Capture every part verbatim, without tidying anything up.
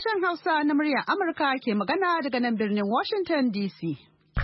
Sashen Hausa na muryar Amurka ke magana daga nan birnin Washington D C.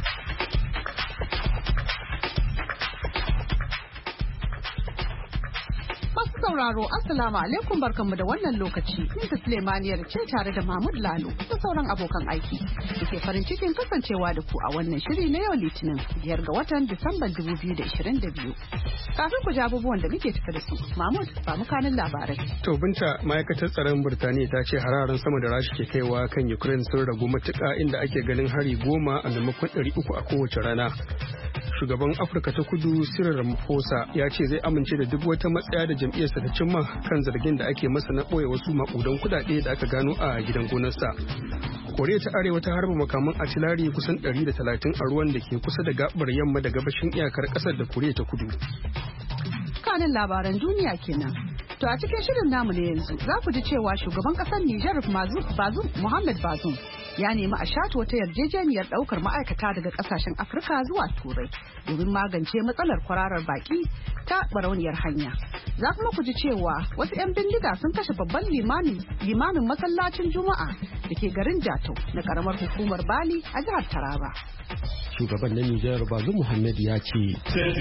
Sauraro Assalamu alaikum barkanmu da wannan lokaci. Ni Suleimaniyar ce tare da Mahmud Lalo da sauran abokan aiki. Muke farin cikin kasancewa da ku a wannan shiri na yau Litinin biyar ga watan Disamban dubu biyu da ashirin da biyu. Kafin ku ji abubuwan da muke tafi da su, Mahmud ba mu kanin labarai. To binta ma'aikatar tsaron Birtaniya ta ce hararen sama da Rasha ke kaiwa kan Ukraine sun ragu matuƙa inda ake ganin hari goma a maimakon ɗari uku a kowace rana. Shugaban Afirka ta Kudu Cyril Ramaphosa ya ce zai amince da duk wata matsaya da jam'iyyarsa ta cimma kan zargin da ake masa na ɓoye wasu maƙudan kuɗaɗe da aka gano a gidan gonarsa. Koriya ta Arewa ta harba makaman atilari kusan ɗari da talatin a ruwan da ke kusa da gabar yamma da gabashin iyakar ƙasar da Koriya ta Kudu. Kanin labaran duniya kenan. To a cikin shirin namu ne yanzu za ku ji cewa shugaban ƙasar Nijar Bazoum Muhammad Bazoum ya nemi a shata wata yarjejeniyar daukar ma'aikata daga kasashen Afirka zuwa Turai domin magance matsalar kwararar baki ta barauniyar hanya. Za kuma ku ji cewa wasu 'yan bindiga sun kashe babban limamin masallacin Juma'a da ke garin Jatau na karamar hukumar Bali a jihar Taraba. Shugaban na Nijar Bazoum Muhammad ya ce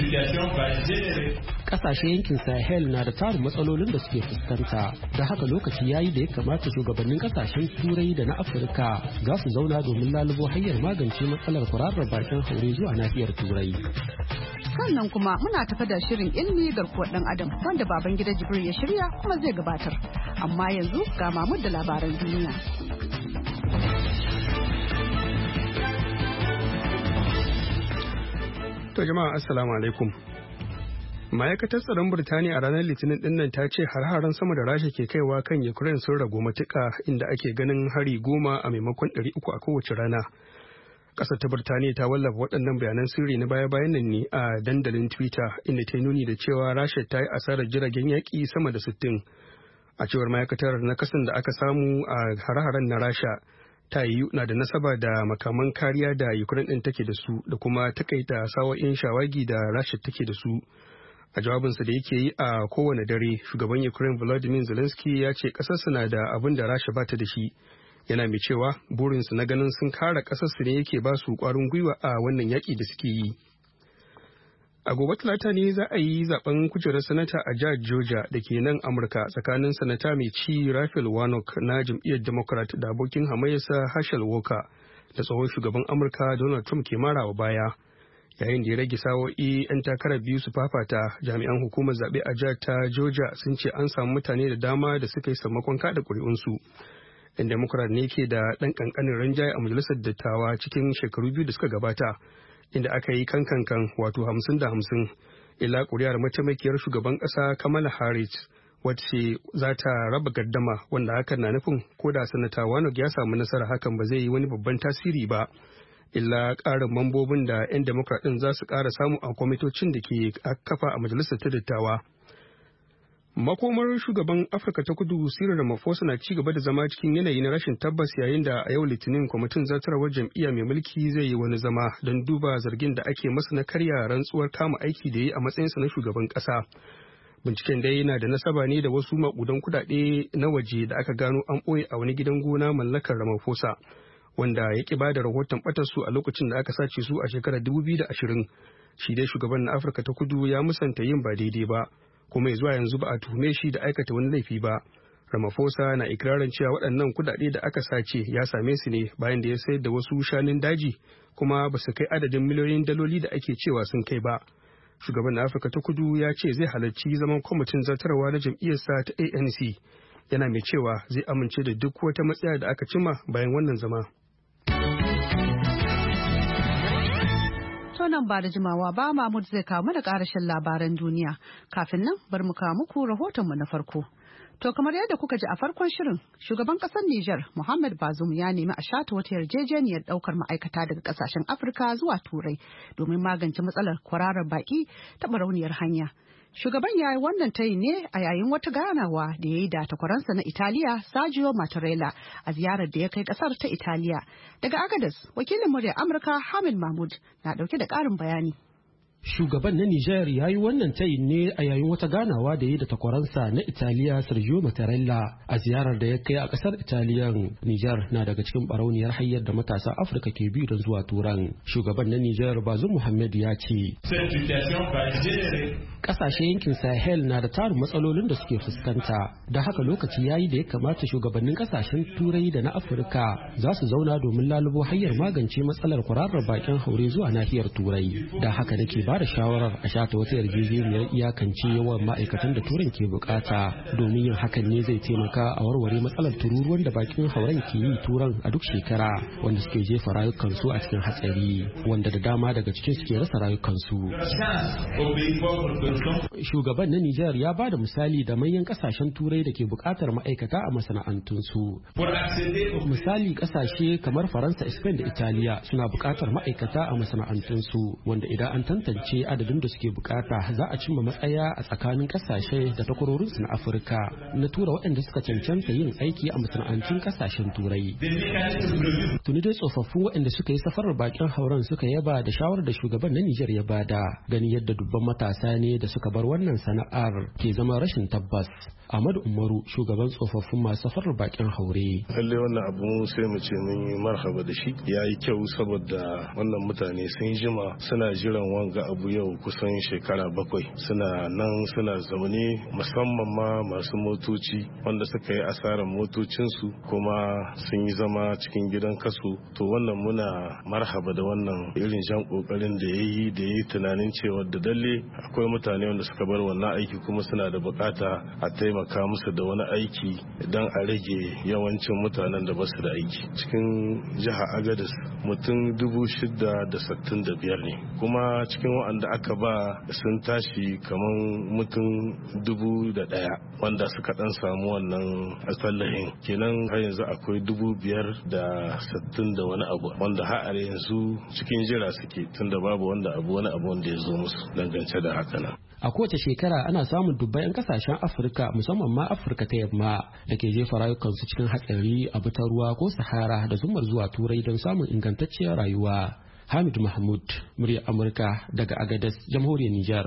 kasashen yankin Sahel na da tarin matsalolin da suke fuskanta, da haka lokaci yayi da ya kamata shugabannin kasashen Turai da na Afirka za su zauna domin lalubo hanyar magance matsalar kwararar bakin haure zuwa nahiyar Turai. Sannan kuma muna tafa da shirin ilmi garkuwar dan adam wanda baban gida Jibril ya shirya kuma zai gabatar. Amma yanzu ga Mahmud da labaran duniya. To jama'a assalamu alaikum. Ma'aikatar tsaron Birtaniya a ranar Litinin dinnan ta ce har-haren sama da Rasha ke kaiwa kan Ukraine sun ragu matuƙa inda ake ganin hari goma a maimakon ɗari uku a kowace rana. Ƙasar ta Birtaniya ta wallafa waɗannan bayanan sirri na baya-bayan nan ne a dandalin Twitter inda ta nuni da cewa Rasha ta yi asarar jiragen yaƙi sama da sittin. A cewar ma'aikatar na kasan da aka samu a har-haren na Rasha ta yiwu na da nasaba da makaman kariya da Ukraine ɗin take da su da kuma takaita sawa'in shawagi da Rasha take da su. A jawabinsa da yake yi a kowane dare, shugaban Ukraine Volodymyr Zelensky ya ce ƙasarsa na da abin da Rasha ba ta da shi. Yana mai cewa burinsu na ganin sun kare ƙasarsu ne yake ba su ƙwarin gwiwa a wannan yaƙi da suke yi. A gobe Talata ne za a yi zaben kujerar sanata a jihar Georgia da ke nan Amurka tsakanin sanata mai ci Raphael Warnock na jam'iyyar Democrat da abokin hamayyarsa Herschel Walker da tsohon shugaban Amurka Donald Trump ke marawa baya. Yayin da ya rage sawo'i 'yan takarar biyu su fafata, jami'an hukumar zaɓe a jihar ta Georgia sun ce an samu mutane da dama da suka yi sammakon kada ƙuri'unsu. 'Yan Democrat ne ke da ɗan ƙanƙanin rinjaye a majalisar dattawa cikin shekaru biyu da suka gabata, inda aka yi kankankan wato hamsin da hamsin, illa ƙuri'ar mataimakiyar shugaban ƙasa Kamala Harris wacce za ta raba gaddama, wanda hakan na nufin ko da sanata Warnock ya samu nasara hakan ba zai yi wani babban tasiri ba. Illa ƙarin mambobin da 'yan Democrat ɗin za su ƙara samu a kwamitocin da ke kafa a majalisar ta dattawa. Makomar shugaban Afirka ta Kudu Cyril Ramaphosa na ci gaba da zama cikin yanayi na rashin tabbas yayin da a yau Litinin kwamitin zartarwar jam'iyya mai mulki zai yi wani zama don duba zargin da ake masa na karya rantsuwar kama aiki da yi a matsayinsa na shugaban ƙasa. Binciken dai yana da nasaba ne da wasu maƙudan kuɗaɗe na waje da aka gano an ɓoye a wani gidan gona mallakar Ramaphosa, wanda ya ƙi ba da rahoton ɓatarsu a lokacin da aka sace su a shekarar dubu biyu da ashirin. Shi dai shugaban na Afirka ta Kudu ya musanta yin ba daidai ba, kuma zuwa yanzu ba a tuhume shi da aikata wani laifi ba. Ramaphosa na ikirarin cewa waɗannan kuɗaɗe da aka sace ya same su ne bayan da ya sayar da wasu shanun daji, kuma ba su kai adadin miliyoyin daloli da ake cewa sun kai ba. Shugaban na Afirka ta Kudu ya ce zai halarci zaman kwamitin zartarwa na jam'iyyarsa ta A N C, yana mai cewa zai amince da duk wata matsaya da aka cimma bayan wannan zama. Nan ba da jimawa ba Mahmud zai kawo mana ƙarashin labaran duniya. Kafin nan bar mu kawo muku rahotonmu na farko. To kamar yadda kuka ji a farkon shirin, shugaban ƙasar Nijar Muhammad Bazoum ya nemi a shata wata yarjejeniyar ɗaukar ma'aikata daga ƙasashen Afirka zuwa Turai domin magance matsalar kwararar baƙi ta barauniyar hanya. Shugaban ya yi wannan tayi ne a yayin wata ganawa da ya yi da takwaransa na Italiya Sergio Mattarella a ziyarar da ya kai kasar ta Italiya. Daga Agadez, wakilin murya Amurka Hamid Mahmud na dauke da ƙarin bayani. Shugaban na Nijar ya yi wannan tayin ne a yayin wata ganawa da yi da takwaransa na Italiya Sergio Mattarella a ziyarar da ya kai a kasar Italiyan. Nijar na daga cikin barauniyar hanyar da matasa Afirka ke bi don zuwa Turan. Shugaban na Nijar Bazoum Mohamed ya ce, kasashe yankin Sahel na da tarin matsalolin da suke fuskanta, da haka lokaci ya yi da ya kamata shugabannin kasashen Turai da na Afirka za su zauna domin lalubo hanyar magance matsalar kwararar bakin haure zuwa nahiyar Turai. Da haka nake ba da shawarar a shata wata yarjejeniyar iyakance yawan ma'aikatan da turan ke bukata, domin yin hakan ne zai taimaka a warware matsalar tururuwan da bakin hauren ke yi turan a duk shekara, wanda suke jefa rayukansu a cikin hatsari, wanda da dama daga cikin suke rasa rayukansu. Shugaban na Nijar ya ba da misali da manyan kasashen turai da ke bukatar ma'aikata a masana'antunsu. Misali kasashe kamar Faransa, Spain da Italiya suna bukatar ma'aikata a masana'antunsu, wanda idan an tantance adadin da suke bukata za a cimma matsaya a tsakanin kasashe da takwarorinsu na Afirka na tura waɗanda suka cancanta yin aiki a masana'antun kasashen turai. Tuni dai tsofaffin waɗanda suka yi safarar bakin hauren suka yaba da shawarar da shugaban na Nijar ya bada, gani yadda dubban matasa ne da suka bar wannan sana'ar ke zama rashin tabbas. Ahmadu Umaru, shugaban tsofaffin masu safarar bakin haure. Lalle wannan abu sai mu ce mun yi marhaba da shi, yayi kyau saboda wannan mutane sun jima suna jiran wanga abu yau kusan shekara bakwai, suna nan suna zaune, musamman ma masu motoci wanda suka yi asarar motocinsu kuma sun yi zama cikin gidan kasu. To wannan muna marhaba da wannan irin jan kokarin da ya yi da ya yi tunanin cewa da dalle akwai mutane wanda suka bar wannan aiki kuma suna da bukata a taimaka musu da wani aiki don a rage yawancin mutanen da basu da aiki. Cikin jiha Agadez mutum dubu shida da sittin da biyar ne, kuma cikin waɗanda aka ba sun tashi kamar mutum dubu da ɗaya wanda suka ɗan samu wannan tallahin. Kenan har yanzu akwai dubu biyar da sittin da wani abu wanda har yanzu cikin jira suke, tunda babu wanda abu wani abu wanda ya zo musu dangance da haka nan. A kowace shekara ana samun dubbai 'yan kasashen Afirka, musamman ma Afirka ta yamma, da ke jefa rayukansu cikin hatsari a ta ruwa ko Sahara da zumar zuwa Turai don samun ingantacciyar rayuwa. Hamid Mahmud, muryar Amurka daga Agadez, Jamhuriyar Nijar.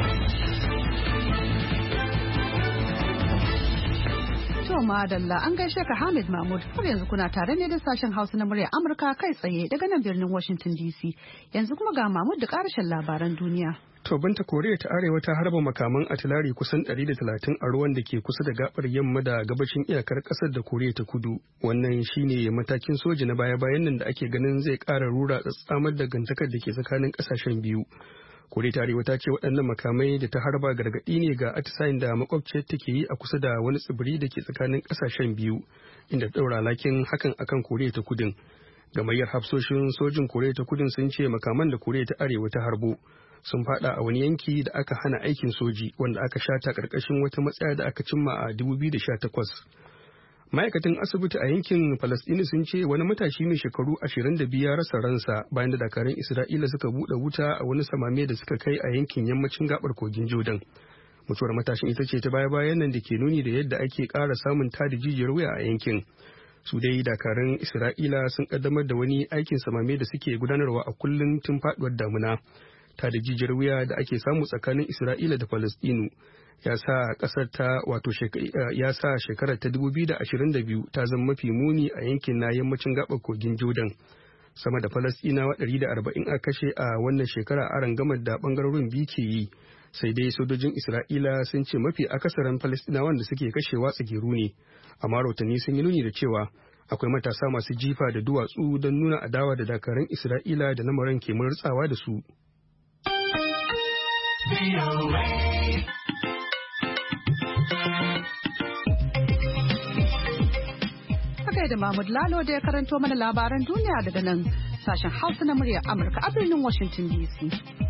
To madalla, an gaishe ka Hamid Mahmud. Har yanzu kuna tare ne da sashen Hausa na muryar Amurka kai tsaye daga nan birnin Washington D C. Yanzu kuma ga Mahmud da ƙarshen labaran duniya. To binta, Koriya ta Arewa ta harba makaman atilari kusan ɗari da talatin a ruwan da ke kusa da gabar yamma da gabashin iyakar ƙasar da Koriya ta Kudu. Wannan shine matakin soja na baya-bayan nan da ake ganin zai ƙara rura tsatsamar dangantakar da ke tsakanin ƙasashen biyu. Koriya ta Arewa ta ce waɗannan makamai da ta harba gargaɗi ne ga atisayin da makwabciyar take yi a kusa da wani tsibiri da ke tsakanin ƙasashen biyu, inda ɗaura lakin hakan akan Koriya ta Kudun. Gamayyar hafsoshin sojin Koriya ta Kudun sun ce makaman da Koriya ta Arewa ta harbo sun fada a wani yanki da aka hana aikin soji wanda aka shata karkashin wata matsaya da aka cimma a dubu biyu da sha takwas. Ma'aikatan asibiti a yankin Falastini sun ce wani matashi mai shekaru ashirin da biyu ya rasa ransa bayan da dakarun Isra'ila suka buɗe wuta a wani samame da suka kai a yankin yammacin gabar kogin Jordan. Mutuwar matashin ita ce ta baya-bayan nan da ke nuni da yadda ake ƙara samun tada jijiyar wuya a yankin. Su dai dakarun Isra'ila sun kaddamar da wani aikin samame da suke gudanarwa a kullum tun faduwar damuna. Ta da jijiyar wuya da ake samu tsakanin Isra'ila da Falastinu ya sa kasar ta wato ya sa shekarar ta dubu biyu da ashirin da biyu ta zama mafi muni a yankin na yammacin gabar kogin Jordan. Sama da Falastinawa ɗari da arba'in a kashe a wannan shekara a rangamar da bangarorin biyu ke yi. Sai dai sojojin Isra'ila sun ce mafi akasarin Falastinawan da suke kashewa tsagiru ne. Amma rahotanni sun yi nuni da cewa akwai matasa masu jifa da duwatsu don nuna adawa da dakarun Isra'ila da lamarin ke murtsawa da su. Haka da Mahmud Lalo da ya karanto mana labaran duniya daga nan sashen Hausa na muryar Amurka a birnin Washington D C.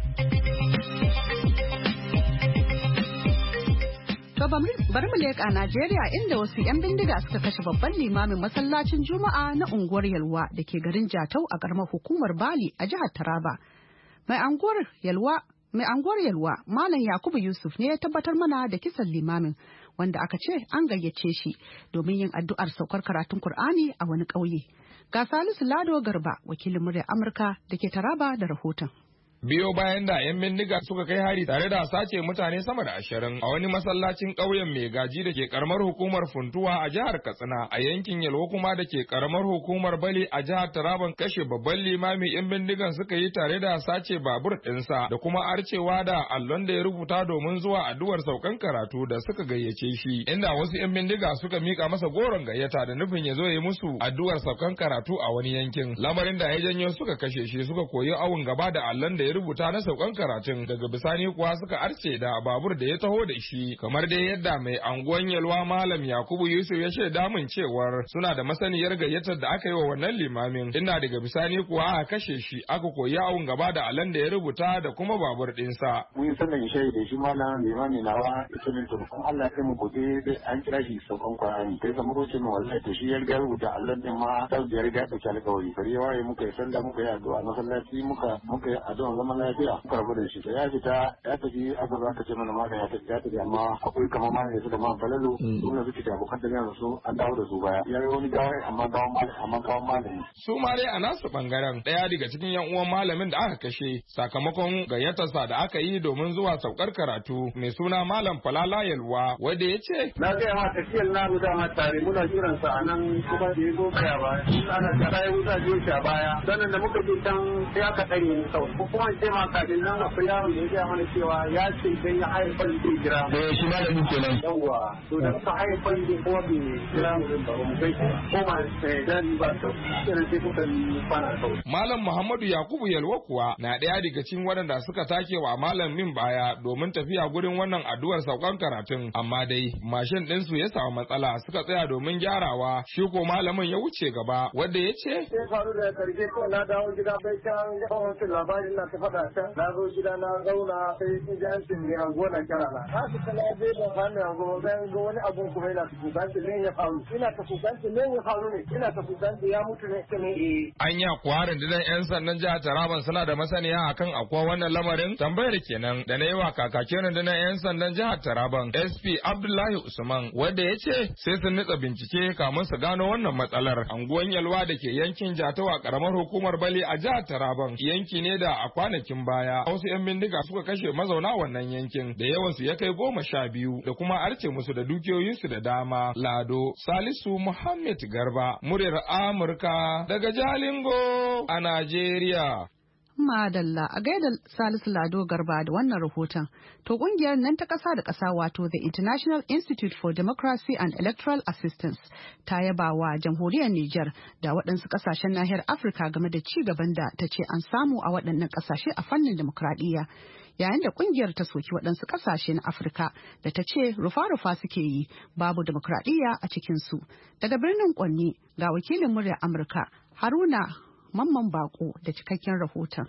To bari mu leƙa Najeriya inda wasu 'yan bindiga suka kashe babban limamin masallacin Juma'a na unguwar Yalwa da ke garin Jatau a ƙaramar hukumar Bali a jihar Taraba. Mai anguwar Yalwa Mai anguwar Yalwa, Malam Yakubu Yusuf ne ya tabbatar mana da kisan limamin wanda aka ce an gayyace shi domin yin addu'ar saukar karatun Kur'ani a wani ƙauye. Ga Salisu Lado Garba, wakilin muryar Amurka da ke Taraba da rahoton. biyo bayan da 'yan bindiga suka kai hari tare da sace mutane sama da ashirin a wani masallacin ƙauyen mai gaji da ke karamar hukumar Funtuwa a jihar Katsina a yankin Yalwa kuma da ke karamar hukumar Bali a jihar Taraban kashe babban limami 'yan bindigan suka yi tare da sace babur ɗinsa da kuma arcewa da allon da ya rubuta domin zuwa addu'ar saukan karatu da suka gayyace shi inda wasu 'yan bindiga suka mika masa goron gayyata da nufin ya zo ya yi musu addu'ar saukan karatu a wani yankin lamarin da ya janyo suka kashe shi suka koyi awun gaba da allon da ya rubuta na saukan karatun daga bisani kuwa suka arce da babur da ya taho da shi kamar dai yadda mai anguwan Yalwa Malam Yakubu Yusuf ya shaida min cewar suna da masaniyar gayyatar da aka yi wa wannan limamin inda daga bisani kuwa aka kashe shi aka koyi awun gaba da allon da ya rubuta da kuma babur ɗinsa. Mun yi sannan shaida shi malam limami nawa isimin turkun Allah ya mu gobe sai an kira shi saukan Qur'ani sai zama roce mu wallahi to shi ya riga rubuta allon din ma sai ya riga dauki alƙawari bari waye muka yi sanda muka yi addu'a masallaci muka muka yi addu'a zaman lafiya muka rabu da shi sai ya fita ya tafi aka zo aka ce mana malam ya tafi ya tafi amma akwai kamar malam ya su da ma falalu suna suke da abokan tafiya da su an dawo da su baya ya yi wani gawai amma gawan malam amma gawan malami. Su ma dai a nasu bangaren ɗaya daga cikin yan uwan malamin da aka kashe sakamakon gayyatarsa da aka yi domin zuwa saukar karatu mai suna Malam Falala Yalwa wanda ya ce. Na gaya ma tafiyar na guda ma tare muna jiransa a nan kuma da ya zo kaya baya. Ana tara ya wuta jiyo shi a baya. Sannan da muka je can sai aka ɗanye ni sau. Ko kuma ce ma kafin nan akwai yaro da ya gaya mana cewa ya ce idan ya haifar da jira. Da shi malamin kenan. Yawwa. To da muka haifar da kuma bai jira mu din ba mu kai ko ma dan ba to. Sai sai kuka yi kwana sau. Malam Muhammadu Yakubu Yalwa kuwa na ɗaya daga cikin waɗanda suka take wa malamin baya domin tafiya gurin wannan addu'ar saukan karatun amma dai mashin ɗinsu ya samu matsala suka tsaya domin gyarawa shi ko malamin ya wuce gaba wanda ya ce. Sai faru da karshe ko na dawo gida bai can yawan labarin na ta faɗa can na zo gida na zauna sai sun ji an ce mai anguwa na kira na. Na su kana je ban fami anguwa zan ga wani abun kuma yana ta kukanci ne ya faru ina ta kukanci ne ya faru ne ina ta kukanci ya mutu ne ne eh. Anya kuwa rundunar 'yan sandan jihar Taraban suna da masaniya akan akwai wannan lamarin tambayar kenan da na yi wa kakakin rundunar 'yan sandan jihar Taraban S P Abdullahi Usman wanda ya ce sai sun nitsa bincike kamun su gano wannan matsalar. Anguwan Yalwa da ke yankin Jatawa karamar hukumar Bali a jihar Taraban yanki ne da a kwanakin baya wasu 'yan bindiga suka kashe mazauna wannan yankin da yawan su ya kai goma sha biyu da kuma arce musu da dukiyoyinsu da dama. Lado Salisu Muhammad Garba muryar Amurka daga Jalingo a Najeriya. Madalla a gaida Salisu Lado Garba da wannan rahoton. To kungiyar nan ta ƙasa da ƙasa wato the International Institute for Democracy and Electoral Assistance ta yaba wa jamhuriyar Nijar da waɗansu ƙasashen nahiyar Afirka game da ci gaban da ta ce an samu a waɗannan ƙasashe a fannin demokradiyya. Yayin da kungiyar ta soki waɗansu ƙasashe na Afirka da ta ce rufa-rufa suke yi babu demokradiyya a cikinsu. Daga birnin Kwanni ga wakilin muryar Amurka Haruna Mamman Bako da cikakken rahoton.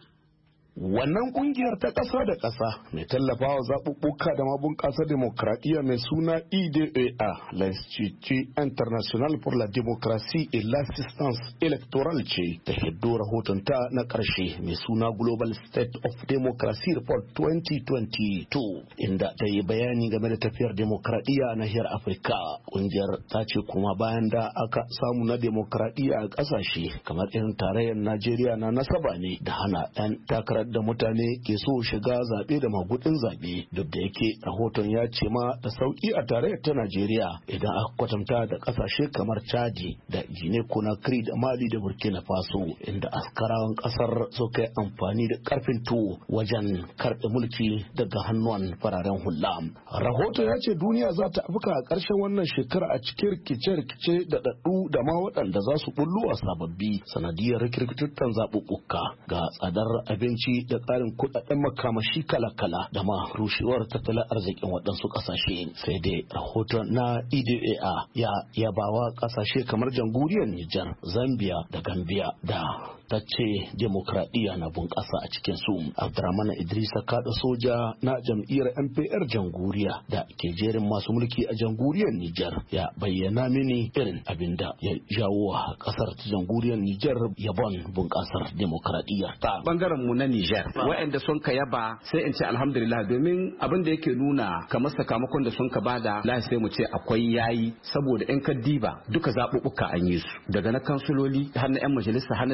Wannan kungiyar ta ƙasa da ƙasa mai tallafawa zaɓuɓɓuka da mabunƙasar demokradiyya mai suna I D A A, l'Institut International pour la Démocratie et l'Assistance Électorale ce ta hiddo rahotonta na ƙarshe mai suna Global State of Democracy Report twenty twenty-two inda ta yi bayani game da tafiyar demokradiyya a nahiyar Afirka. Kungiyar ta ce kuma bayan da aka samu na demokradiyya a ƙasashe kamar irin tarayyar Najeriya na nasaba ne da hana 'yan takarar da mutane ke so shiga zaɓe da magudin zaɓe duk da yake rahoton ya ce ma da sauƙi a tarayyar ta Najeriya idan aka kwatanta da ƙasashe kamar Chadi da Guinea Conakry da Mali da Burkina Faso inda askarawan ƙasar suka yi amfani da ƙarfin tuwo wajen karɓe mulki daga hannuwan fararen hula. Rahoton ya ce duniya za ta afka a ƙarshen wannan shekara a cikin rikice-rikice da daɗu da ma waɗanda za su bullo a sababbi sanadiyar rikirkituttan zaɓuɓɓuka ga tsadar abinci da tsarin kudaden makamashi kala-kala da ma rushewar tattalin arzikin waɗansu ƙasashe. Sai dai rahoton na I D A A ya yabawa ƙasashe kamar jamhuriyar Nijar, Zambia da Gambia da ta ce demokradiyya na bunƙasa a cikin su. Abdurrahman Idrisa Kada soja na jam'iyyar M P R jamhuriya da ke jerin masu mulki a jamhuriyar Nijar ya bayyana mini irin abin da ya jawo wa ƙasar ta jamhuriyar Nijar yabon bunƙasar demokradiyya ta. Bangaren mu na Nijar waɗanda sun ka yaba sai in ce alhamdulillah domin abin da yake nuna kamar sakamakon da sun ka bada la sai mu ce akwai yayi saboda in ka diba duka zaɓuɓɓuka an yi su daga na kansuloli har na 'yan majalisa har na zaɓen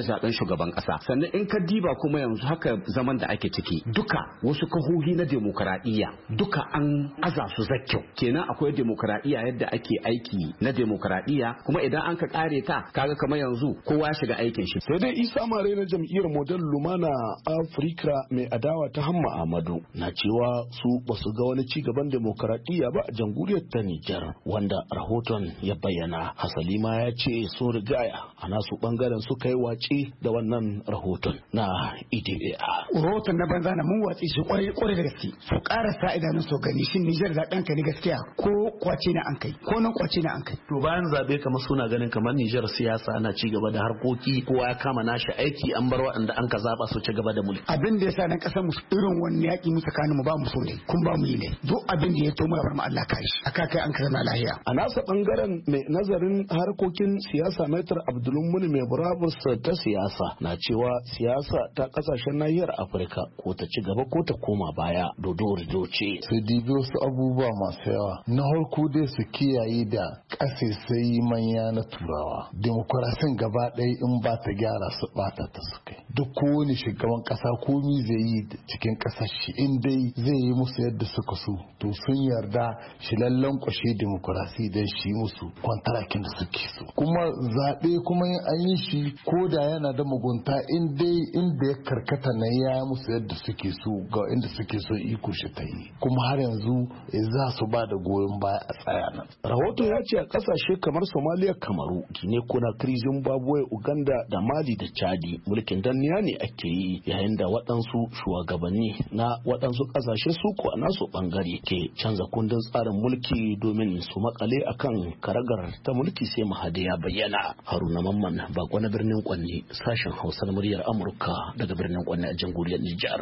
shugaban kasa. Sannan in ka diba kuma yanzu haka zaman da ake ciki duka wasu kahohi na demokradiyya duka an aza su zakyau. Kenan akwai demokradiyya yadda ake aiki na demokradiyya, kuma idan an ka kare ta kaga kamar yanzu kowa ya shiga aikin shi. Sai dai Isa Mare na jam'iyyar Model Lumana Afrika mai adawa ta Hamma Ahmadu na cewa su basu ga wani ci gaban demokradiyya ba a jamhuriyar ta Nijar, wanda rahoton ya bayyana. Hasali ma ya ce sun rigaya a nasu bangaren suka yi watsi da wannan rahoton na I D A. Rahoton na banza na mun watsi shi kwarai kwarai da gaske. Su ƙara sa idanun su gani shin Nijar zaɓen ka ne gaskiya ko kwace na an kai ko nan kwace na an kai. To bayan zaɓe kamar suna ganin kamar Nijar siyasa ana ci gaba da harkoki, kowa ya kama nashi aiki, an bar waɗanda an ka zaɓa su ci gaba da mulki. Abin da yasa nan ƙasar mu irin wani yaƙi mu tsakanin mu ba mu so ne kun ba mu yi ne. Duk abin da ya to mu bar mu Allah kare shi. Aka kai an zama lahiya. A nasa bangaren mai nazarin harkokin siyasa Maitar Abdulmuni mai burabus ta siyasa na cewa siyasa ta kasashen nahiyar Afirka ko ta ci gaba ko ta koma baya dodo ce. Su dibi wasu abubuwa masu yawa. Na harko dai su kiyaye da ƙasasai manya na turawa. Demokurasin gaba ɗaya in ba ta gyara su bata ta su kai. Duk kowane shugaban ƙasa komi zai yi cikin ƙasar shi in dai zai yi musu yadda suka so to sun yarda shi lallan kwashe demokurasi don shi musu kwantarakin da suke so. Kuma zaɓe kuma an yi shi ko da yana da mugunta in dai inda ya karkata na ya musu yadda suke so ga inda suke so iko shi ta yi. Kuma har yanzu za su ba da goyon baya a tsaya nan. Rahoto ya ce a ƙasashe kamar Somalia, Kamaru, Guinea Conakry, Zimbabwe, Uganda da Mali da Chadi mulkin danniya ne ake yi, yayin da waɗansu shugabanni na waɗansu ƙasashe su ko a nasu ɓangare ke canza kundin tsarin mulki domin su makale akan karagar ta mulki sai Mahadi ya bayyana. Haruna Mamman bako na birnin Kwanne, sashen Hausa na muryar Amurka daga birnin Kwanne a jamhuriyar Nijar.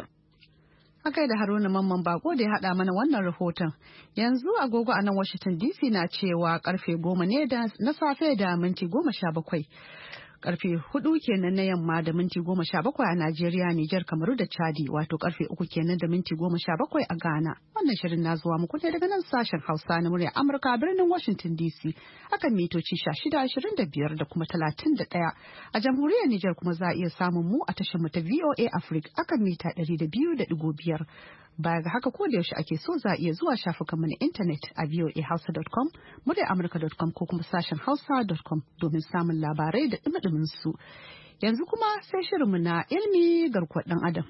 Akai da Haruna Mamman bako da ya haɗa mana wannan rahoton. Yanzu agogo a nan Washington D C na cewa karfe goma ne na safe da minti goma sha bakwai. Karfe hudu kenan na yamma da minti goma sha bakwai a Najeriya, Nijar, Kamaru da Chadi, wato karfe uku kenan da minti goma sha bakwai a Ghana. Wannan shirin na zuwa muku ne daga nan sashen Hausa na muryar Amurka a birnin Washington D C akan mitoci sha shida, ashirin da biyar da kuma talatin da ɗaya. A jamhuriyar Nijar kuma za a iya samun mu a tashar mu ta V O A Africa akan mita ɗari da biyu da ɗigo biyar. Baya ga haka ko da yaushe ake so za a iya zuwa shafukanmu na intanet a voa hausa dot com, muryar amurka dot com ko kuma sashen hausa dot com domin samun labarai da ɗumi su. Yanzu kuma sai shirinmu na ilimi garkuwar ɗan adam.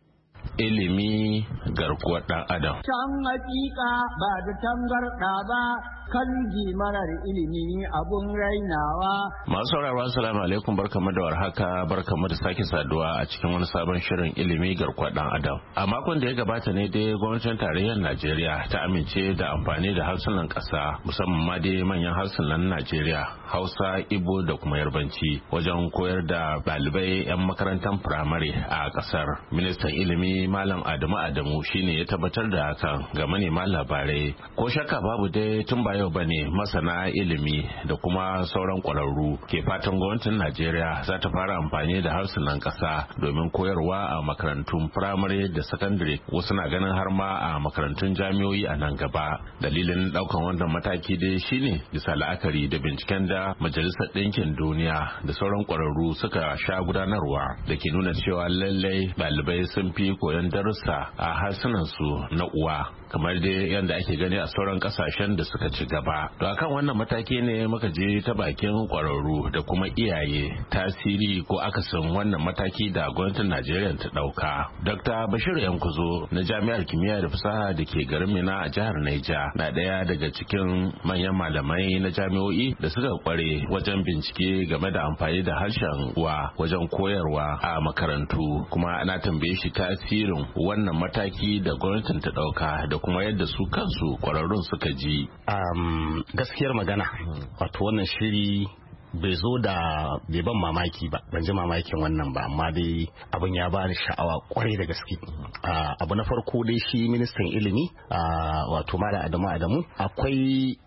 Ilimi garkuwar ɗan adam. Can hakika ba da tangarɗa ba kan marar ilimi abun rainawa. Masu sauraro assalamu alaikum, barkamu da warhaka, barkamu da sake saduwa a cikin wani sabon shirin ilimi garkuwar ɗan adam. A makon da ya gabata ne dai gwamnatin tarayyar Najeriya ta amince da amfani da harsunan ƙasa, musamman ma dai manyan harsunan Najeriya, Hausa, Igbo da kuma Yarbanci, wajen koyar da ɗalibai 'yan makarantar firamare a ƙasar. Ministan ilimi Malam Adamu Adamu shine ya tabbatar da hakan ga manema labarai. Ko shakka babu dai tun ba yau bane masana ilimi da kuma sauran ƙwararru ke fatan gwamnatin Najeriya za ta fara amfani da harsunan ƙasa domin koyarwa a makarantun firamare da sakandare, wasu na ganin har ma a makarantun jami'o'i a nan gaba. Dalilin ɗaukan wannan mataki dai shine bisa la'akari da binciken da Majalisar Ɗinkin Duniya da sauran ƙwararru suka sha gudanarwa da ke nuna cewa lallai ɗalibai sun fi koyon darussa a harsunansu na uwa kamar dai yadda ake gani a sauran kasashen da suka ci gaba. To akan wannan mataki ne muka je ta bakin kwararru da kuma iyaye tasiri ko akasin wannan mataki da gwamnatin Najeriya ta dauka. Dr. Bashir Yankuzo na Jami'ar Kimiyya da Fasaha da ke garin Mina a jihar Niger na daya daga cikin manyan malamai na jami'o'i da suka kware wajen bincike game da amfani da harshen uwa wajen koyarwa a makarantu, kuma ana tambaye shi tasirin wannan mataki da gwamnatin ta dauka da kuma yadda su kansu kwararrun suka ji. Um, gaskiyar magana, wato wannan shiri bai zo da bai ban mamaki ba, ban ji mamakin wannan ba, amma dai abin ya ba da sha'awa kwarai da gaske. Uh, abu na farko dai shi ministan ilimi uh, wato Malam Adamu Adamu akwai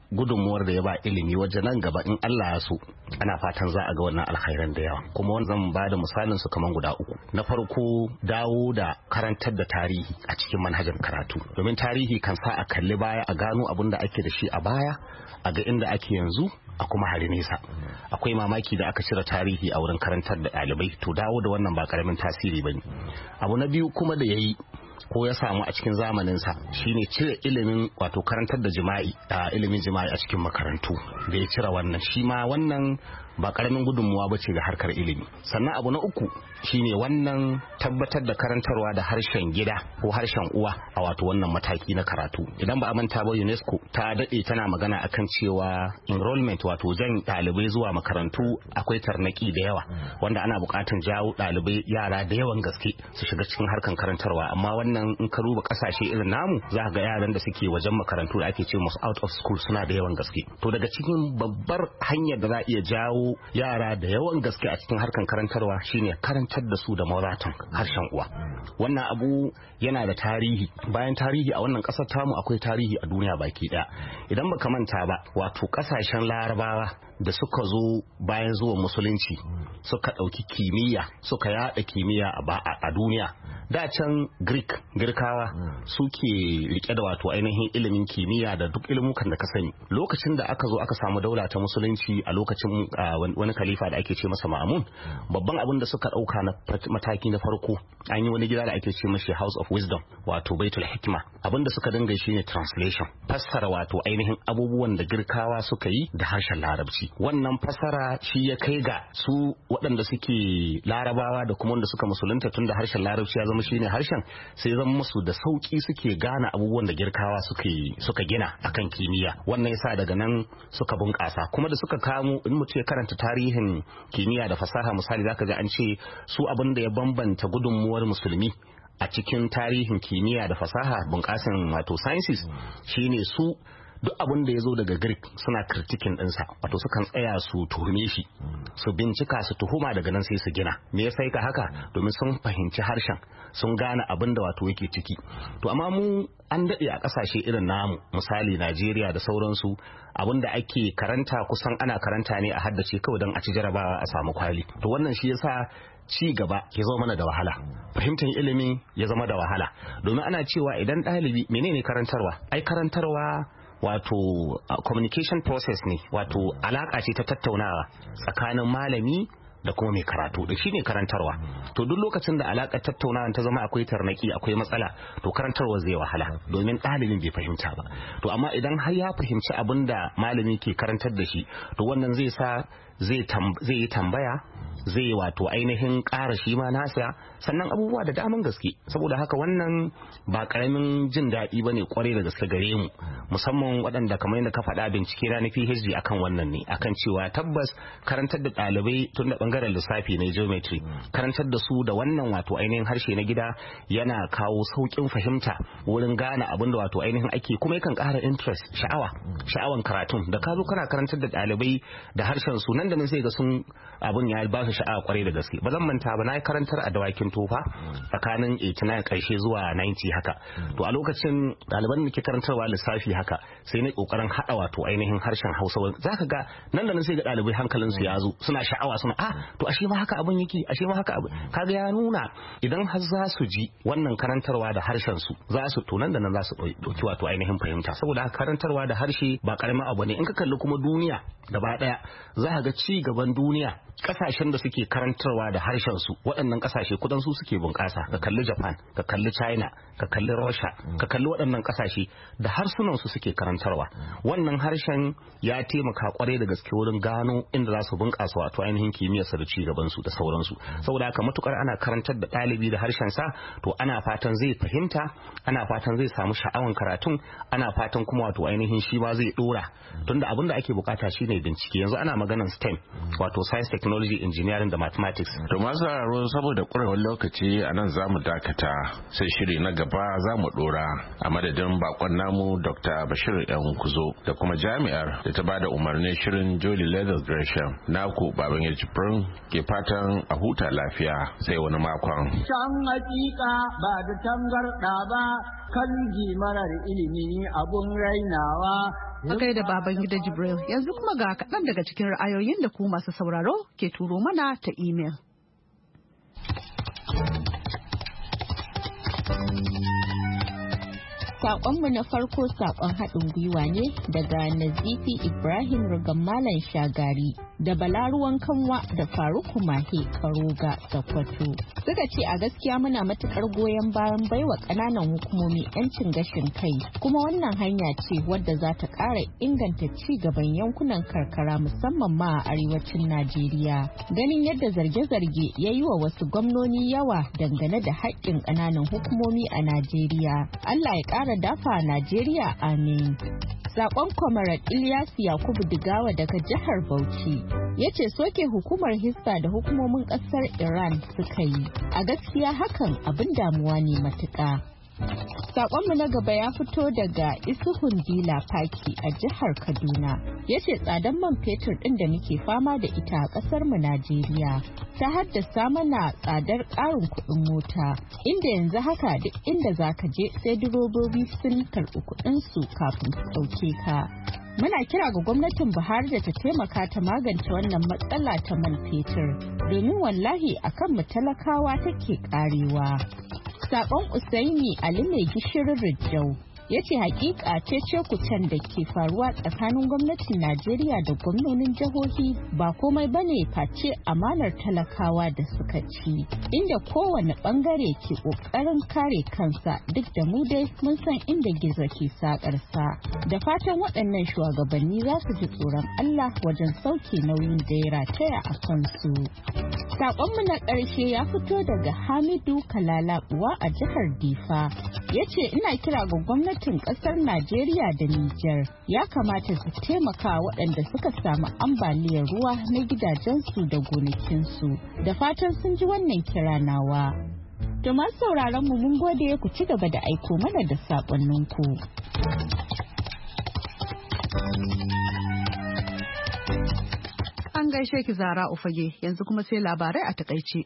gudunmuwar da ya ba ilimi wajen nan gaba in Allah ya so ana fatan za a ga wannan alkhairan da yawa. Kuma wannan zan ba da misalin su kaman guda uku. Na farko, dawo da karantar da tarihi a cikin manhajar karatu, domin tarihi kan sa a kalli baya a gano abin da ake da shi a baya, a ga inda ake yanzu, a kuma hari nesa. Akwai mamaki da aka cire tarihi a wurin karantar da ɗalibai, to dawo da wannan ba karamin tasiri bane. Abu na biyu kuma da yayi ko ya samu a cikin zamaninsa shine cire ilimin wato karantar da jima'i a ilimin jima'i a cikin makarantu da ya cire wannan, shi ma wannan ba karamin gudunmuwa ba ce ga harkar ilimi. Sannan abu na uku shine wannan tabbatar da karantarwa da harshen gida ko harshen uwa a wato wannan mataki na karatu. Idan ba a manta ba, UNESCO ta dade tana magana akan cewa enrollment wato jan ɗalibai zuwa makarantu akwai tarnaki da yawa, wanda ana buƙatar jawo ɗalibai yara da yawan gaske su shiga cikin harkan karantarwa. Amma wannan in ka duba ƙasashe irin namu za ga yaran da suke wajen makarantu da ake ce musu out of school suna da yawan gaske. To daga cikin babbar hanyar da za a iya jawo yara da yawan gaske a cikin harkan karantarwa shine karantar da su da mawatan harshen uwa. Wannan abu yana da tarihi, bayan tarihi a wannan kasar tamu akwai tarihi a duniya baki daya. Idan baka manta ba, wato kasashen larabawa da suka zo bayan zuwan musulunci suka ɗauki kimiyya suka yada kimiyya a duniya. Da can Greek Girkawa suke rike da wato ainihin ilimin kimiyya da duk ilimukan da ka sani. Lokacin da aka zo aka samu daula ta musulunci a lokacin wani khalifa da ake ce masa Ma'mun, babban abin da suka dauka na mataki na farko, an yi wani gida da ake ce mashi House of Wisdom wato Baitul Hikma. Abin da suka dinga shine translation, fassara wato ainihin abubuwan da Girkawa suka yi da harshen Larabci. Wannan fassara shi ya kai ga su waɗanda suke Larabawa da kuma wanda suka musulunta tun da harshen Larabci ya zama shine harshen, sai zama musu da sauki suke gane abubuwan da Girkawa suke suka gina akan kimiyya. Wannan yasa daga nan suka bunƙasa. Kuma da suka kamo, in mutum ya karanta tarihin kimiyya da fasaha misali, zaka ga an ce su abin da ya bambanta gudunmuwar musulmi a cikin tarihin kimiyya da fasaha bunƙasan wato sciences shine su duk abin da ya zo daga Greek suna kritikin ɗinsa, wato sukan tsaya su tuhume shi, su bincika, su tuhuma, daga nan sai su gina. Me ya sai ka haka? Domin sun fahimci harshen, sun gane abin da wato yake ciki. To amma mu an daɗe a ƙasashe irin namu, misali Najeriya da sauransu, abin da ake karanta kusan ana karanta ne a haddace kawai don a ci jarabawa a samu kwali. To wannan shi yasa ci gaba ya zama mana da wahala, fahimtar ilimi ya zama da wahala. Domin ana cewa idan ɗalibi, menene karantarwa? Ai karantarwa wato uh, communication process ne, wato alaka ce ta tattaunawa tsakanin malami da kuma mai karatu, da shine karantarwa. To duk lokacin da alaka tattaunawa ta zama akwai tarnaki, akwai matsala, to karantarwa zai wahala domin ɗalibin bai fahimta ba. To amma idan har ya fahimci abin da malami ke karantar da shi, to wannan zai sa zai yi tambaya, zai wato ainihin ƙara shi ma nasa, sannan abubuwa da daman gaske. Saboda haka wannan ba karamin jin daɗi bane kwarai da gaske gare mu, musamman waɗanda kamar yadda ka faɗa bincike na P H D akan wannan ne, akan cewa tabbas karantar da ɗalibai tun da ɓangaren lissafi na geometry, karantar da su da wannan wato ainihin harshe na gida yana kawo sauƙin fahimta wurin gane abin da wato ainihin ake, kuma yakan ƙara interest, sha'awa sha'awan karatun. Da ka zo kana karantar da ɗalibai da harshen su, nan da nan sai ga sun abin ya ba su sha'awa kwarai da gaske. Ba zan manta ba, na yi karantar a dawakin tofa tsakanin eighty-nine karshe zuwa ninety haka. To a lokacin ɗaliban da ke karantarwa lissafi haka, sai na kokarin haɗa wato ainihin harshen Hausa. Zaka ga nan da nan sai ga ɗalibai hankalin su ya zo, suna sha'awa, suna ah to ashe ma haka abin yake, ashe ma haka abin. Kaga ya nuna idan har za su ji wannan karantarwa da harshen su, za su to nan da nan za su ɗauki wato ainihin fahimta. Saboda haka karantarwa da harshe ba karamin abu ne. In ka kalli kuma duniya gaba ɗaya, za ka ga ci gaban duniya, kasashen da suke karantarwa da harshen su, waɗannan kasashe kudan su suke bunƙasa. Ka kalli Japan, ka kalli China, ka kalli Russia, ka kalli waɗannan kasashe da harsunan su suke karantarwa. Wannan harshen ya taimaka kwarai da gaske wurin gano inda za su bunƙasa wato ainihin kimiyyar da ci gaban su da sauransu. Saboda haka matukar ana karantar da ɗalibi da harshen sa, to ana fatan zai fahimta, ana fatan zai samu sha'awan karatun, ana fatan kuma wato ainihin shi ma zai dora, tunda abin da ake bukata shine bincike. Yanzu ana maganar STEM, wato science, technology, engineering da mathematics. To masu sauraro, saboda ƙurewar lokaci a nan za mu dakata, sai shiri na gaba za mu dora. A madadin bakon namu Doctor Bashir Yan Kuzo da kuma jami'ar da ta bada umarnin shirin Jolly Leather Gresham, naku baban ya jibrin ke fatan a huta lafiya sai wani makon. Can hakika ba da tangarɗa ba, kan marar ilimi abun rainawa A gaida baban gida Jibril, yanzu kuma ga kaɗan daga cikin ra'ayoyin da ku masu sauraro ke turo mana ta imel. Saƙonmu na farko saƙon haɗin gwiwa ne daga Nazifi Ibrahim Rugan Malam Shagari da Balaruwan Kanwa da Faruku Mahe Karoga Sokoto. Suka ce a gaskiya muna matuƙar goyon bayan baiwa ƙananan hukumomi 'yancin gashin kai, kuma wannan hanya ce wadda za ta ƙara inganta ci gaban yankunan karkara musamman ma a arewacin Najeriya. Ganin yadda zarge-zarge ya yi wa wasu gwamnoni yawa dangane da haƙƙin ƙananan hukumomi a Najeriya. Allah ya ƙara dafa Najeriya, amin. Sakon Kwamarar Ilyas Yakubu Digawa daga jihar Bauchi ya ce soke hukumar Hisba da hukumomin ƙasar Iran suka yi. A gaskiya hakan abin damuwa ne matuƙa. Sakonmu na gaba ya fito daga Isuhun Dila Faki a jihar Kaduna. Ya ce tsadan man fetur ɗin da muke fama da ita a ƙasar mu Najeriya ta haddasa mana tsadar ƙarin kuɗin mota, inda yanzu haka duk inda za ka je sai direbobi sun karɓi kuɗinsu kafin su ɗauke ka. Muna kira ga gwamnatin Buhari da ta taimaka ta magance wannan matsala ta man fetur, domin wallahi akan mu talakawa take ƙarewa. Sakon Usaini Ali mai gishirin Rijau ya ce hakika cece kucen da ke faruwa tsakanin gwamnatin Najeriya da gwamnonin jihohi ba komai bane face amanar talakawa da suka ci, inda kowane bangare ke kokarin kare kansa, duk da mu dai mun san inda gizo ke sakarsa. Da fatan waɗannan shugabanni za su ji tsoron Allah wajen sauke nauyin da ya rataya a kansu. Sakonmu na ƙarshe ya fito daga Hamidu Kalalabuwa a jihar Difa. Ya ce ina kira ga gwamnatin ƙasar Najeriya da Nijar ya kamata su taimaka waɗanda suka samu ambaliyar ruwa na gidajensu da gonakinsu. Da fatan sun ji wannan kira nawa. Da masu sauraron mu mun gode, ku ci gaba da aiko mana da saƙonninku. An gaishe ki Zara Ufage, yanzu kuma sai labarai a takaice.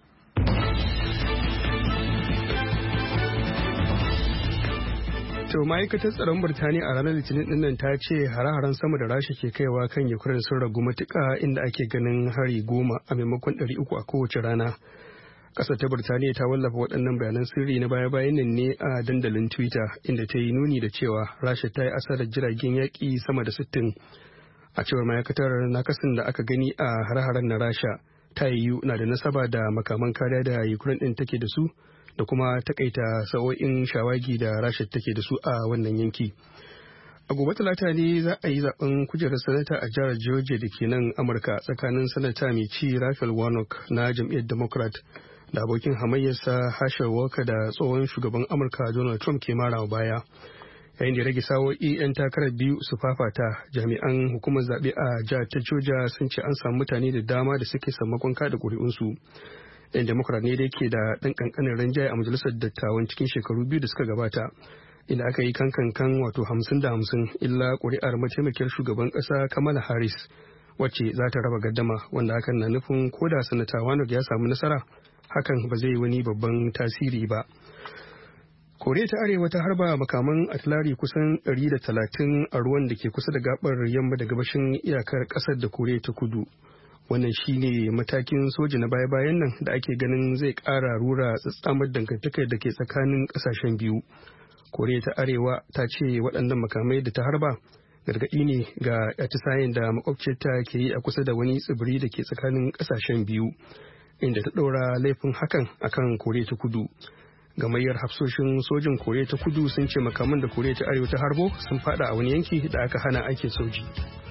To ma'aikatar tsaron Birtaniya a ranar Litinin dinnan ta ce hare-haren sama da Rasha ke kaiwa kan Ukraine sun ragu matuƙa, inda ake ganin hari goma a maimakon ɗari uku a kowace rana. Ƙasar ta Birtaniya ta wallafa waɗannan bayanan sirri na baya-bayan nan ne a dandalin Twitter, inda ta yi nuni da cewa Rasha ta yi asarar jiragen yaƙi sama da sittin. A cewar ma'aikatar, nakasin da aka gani a hare-haren na Rasha ta yiwu na da nasaba da makaman kariya da Ukraine ɗin take da su, da kuma takaita sa'o'in shawagi da Rasha take da su a wannan yanki. A gobe talata ne za a yi zaben kujerar sanata a jihar Georgia da ke nan Amurka tsakanin sanata mai ci Raphael Warnock na jam'iyyar Democrat da abokin hamayyarsa Herschel Walker da tsohon shugaban Amurka Donald Trump ke marawa baya. Yayin da rage sa'o'i 'yan takarar biyu su fafata, jami'an hukumar zaɓe a jihar ta Georgia sun ce an samu mutane da dama da suke sammakon kada ƙuri'unsu. Yan Democrat ne da ke da ɗan ƙanƙanin ranjaye a majalisar dattawan cikin shekaru biyu da suka gabata, inda aka yi kankan wato hamsin da hamsin, illa ƙuri'ar mataimakiyar shugaban ƙasa Kamala Harris wacce za ta raba gaddama, wanda hakan na nufin ko da sanata Warnock ya samu nasara, hakan ba zai yi wani babban tasiri ba. Koriya ta Arewa ta harba makaman atilari kusan ɗari da talatin a ruwan da ke kusa da gabar yamma da gabashin iyakar ƙasar da Koriya ta Kudu. Wannan shine matakin soja na baya-bayan nan da ake ganin zai ƙara rura tsatsamar dangantakar da ke tsakanin ƙasashen biyu. Koriya ta Arewa ta ce waɗannan makamai da ta harba gargaɗi ne ga atisayen da makwabciyarta ke yi a kusa da wani tsibiri da ke tsakanin ƙasashen biyu, inda ta ɗora laifin hakan akan Koriya ta Kudu. Gamayyar hafsoshin sojin Koriya ta Kudu sun ce makaman da Koriya ta Arewa ta harbo sun fada a wani yanki da aka hana aikin soji.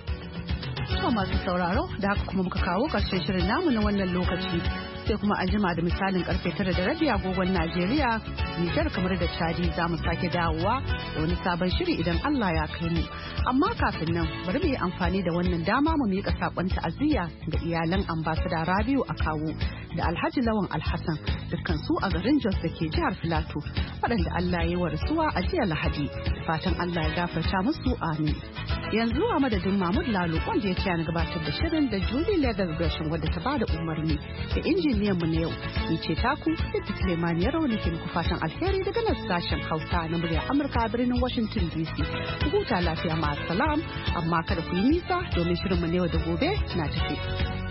To masu sauraro, da haka kuma muka kawo ƙarshen shirin namu na wannan lokaci, sai kuma an jima da misalin karfe tara da rabi agogon Najeriya, Nijar kamar da Chadi za mu sake dawowa da wani sabon shiri idan Allah ya kai mu. Amma kafin nan bari mu yi amfani da wannan dama mu miƙa saƙon ta'aziyya ga iyalan ambasada Rabiu Akawu da Alhaji Lawan Alhassan, dukkan su a garin Jos da ke jihar Filato, waɗanda Allah ya yi wa rasuwa a jiya Lahadi. Fatan Allah ya gafarta musu, amin. Yanzu a madadin Mahmud Lalo wanda ya ce na gabatar da shirin da Julie Leather Gresham wadda ta bada umarni da injiniyan mu na yau. Ni ce taku Siti Suleiman ya rauni ke muku fatan alheri daga nan sashen Hausa na muryar Amurka a birnin Washington D C. Ku huta lafiya ma salam amma kada ku yi nisa domin shirin mu na yau da gobe na tafi.